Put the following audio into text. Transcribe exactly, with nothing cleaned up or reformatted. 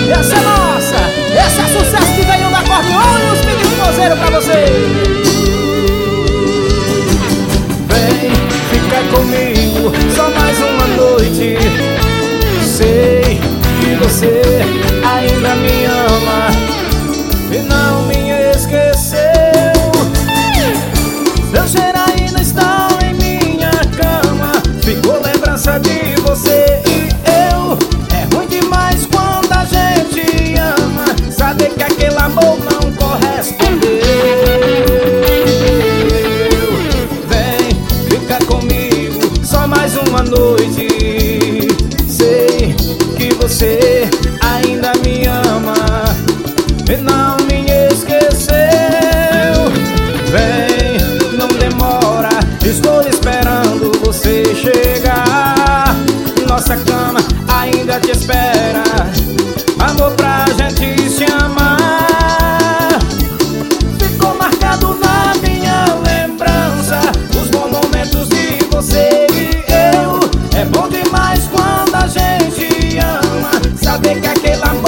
Essa é nossa, esse é sucesso que ganhou da acordeon e os meninos cozeiros pra você. Vem, fica comigo, só mais uma noite. Sei que você ainda me ama e não me esqueceu. Seu cheiro ainda está em minha cama, ficou lembrança de você e eu. É ruim demais quando a gente ama, saber que aquele amor não correspondeu. Vem, fica comigo, só mais uma noite. Sei que você ainda me ama e não me esqueceu. Vem, não demora, estou esperando você chegar. Nossa cama ainda te espera, amor pra gente se amar. Ficou marcado na minha lembrança os bons momentos de você e eu. É bom demais quando a gente ama, saber que aquele amor